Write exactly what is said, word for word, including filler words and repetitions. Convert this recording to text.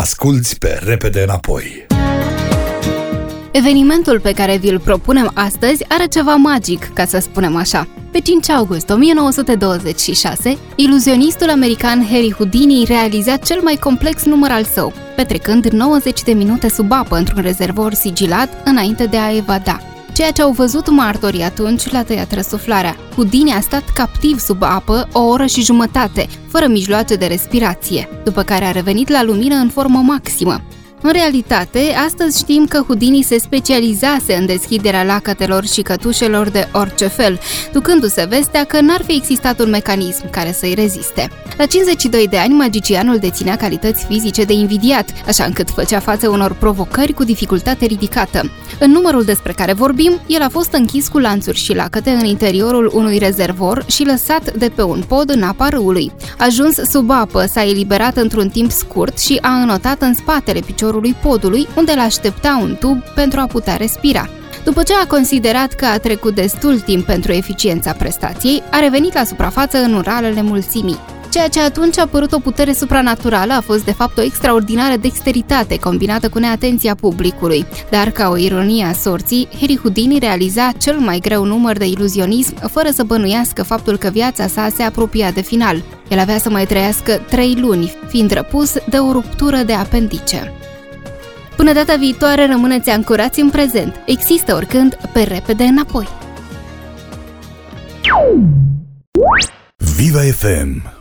Asculți pe Repede Înapoi. Evenimentul pe care vi-l propunem astăzi are ceva magic, ca să spunem așa. Pe cinci august o mie nouă sute douăzeci și șase, iluzionistul american Harry Houdini realiza cel mai complex număr al său, petrecând nouăzeci de minute sub apă într-un rezervor sigilat înainte de a evada. Ceea ce au văzut martorii atunci l-a tăiat răsuflarea. Houdini a stat captiv sub apă o oră și jumătate, fără mijloace de respirație, după care a revenit la lumină în formă maximă. În realitate, astăzi știm că Houdini se specializase în deschiderea lacătelor și cătușelor de orice fel, ducându-se vestea că n-ar fi existat un mecanism care să-i reziste. La cincizeci și doi de ani, magicianul deținea calități fizice de invidiat, așa încât făcea față unor provocări cu dificultate ridicată. În numărul despre care vorbim, el a fost închis cu lanțuri și lacăte în interiorul unui rezervor și lăsat de pe un pod în apa râului. Ajuns sub apă, s-a eliberat într-un timp scurt și a înotat în spatele piciorului podului, unde l-aștepta un tub pentru a putea respira. După ce a considerat că a trecut destul timp pentru eficiența prestației, a revenit la suprafață în uralele mulțimii. Ceea ce atunci a părut o putere supranaturală a fost de fapt o extraordinară dexteritate combinată cu neatenția publicului. Dar, ca o ironie a sorții, Harry Houdini realiza cel mai greu număr de iluzionism fără să bănuiască faptul că viața sa se apropia de final. El avea să mai trăiască trei luni, fiind răpus de o ruptură de apendice. Până data viitoare, rămâneți ancorați în prezent. Există oricând pe Repede Înapoi. Viva F M.